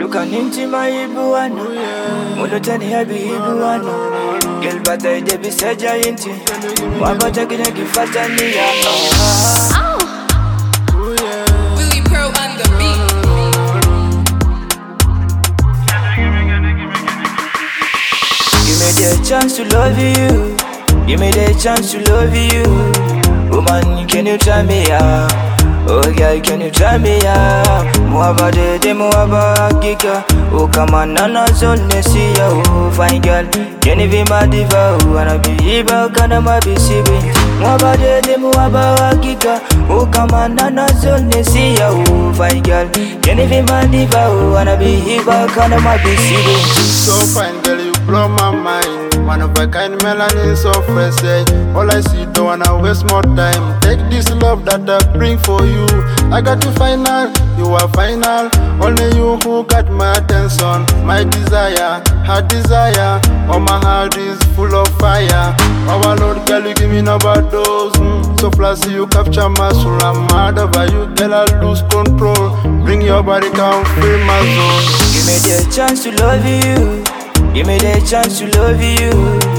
kaninti maibuana Mulutani habi ibuana Gilbata debi seja inti Wabata kine kifatani ya Willie Pro on the beat. Give me the chance to love you. Give me the chance to love you. Woman, can you try me out? Oh girl, can you try me out? Mwaba de mwaba giga. Oh come on, nana zone see ya. Oh fine girl, can you be my diva? Oh wanna be Iba, kana ma be sibi. Mwaba de mwaba giga. Oh come on, nana zone see ya. Oh fine girl, can you be my diva? Oh wanna be Iba, kana ma be sibi. So fine girl, you blow my mind. One of a kind melanin so fresh, eh? All I see, don't wanna waste more time. Take this love that I bring for you. I got you final, you are final. Only you who got my attention. My desire, her desire. Oh, my heart is full of fire. Our Lord, girl, you give me no bad dose. So flashy, you capture my soul. I'm mad over you, girl, I lose control. Bring your body down, feel my zone. Give me the chance to love you. Give me the chance to love you.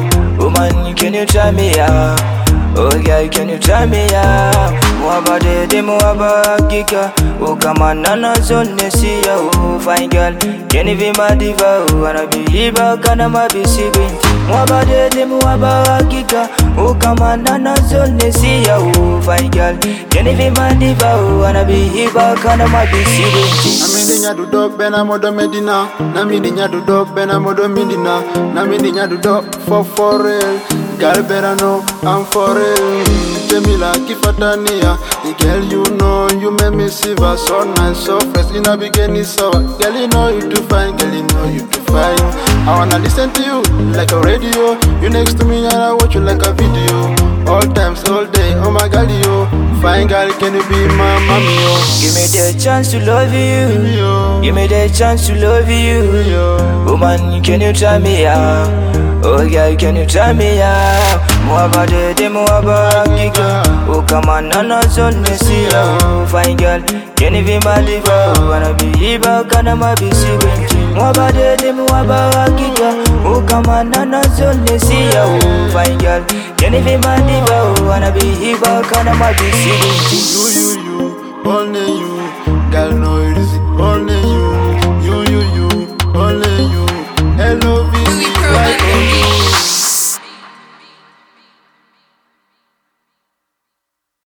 Woman, can you try me out? Oh girl, can you try me out? Mwaba de mwaba giga. Oh come on, nana zone see ya. Oh fine girl, can you be my diva? Oh wanna be Iba, kana ma be sibi. Mwaba de mwaba giga. Oh come on, nana zone see ya. Oh fine girl, can you be my diva? Oh wanna be Iba, kana ma be sibi. Namidinya do dog bena modo medina. Namidinya do dog bena modo medina. Namidinya do dog for real. Girl better know I'm for real. Jamila kifatania. Girl you know you make me shiver. So nice, so fresh in a beginning so. Girl you know you too fine. Girl you know you too fine. I wanna listen to you like a radio. You next to me and I watch you like a video. All times, all day, oh my God, you fine girl, can you be my mommy, yo? Give me the chance to love you. Give me the chance to love you. Woman, can you try me out? Oh girl, can you try me out? Mwaba de mwaba giga. Oh come on, nana zone see ya. Oh fine girl, can you be my diva? Oh wanna be Iba, kana ma be sibi. Mwaba de mwaba giga. Oh come on, nana zone see ya. Oh fine girl, can you be my diva? Oh wanna be Iba, kana ma be sibi.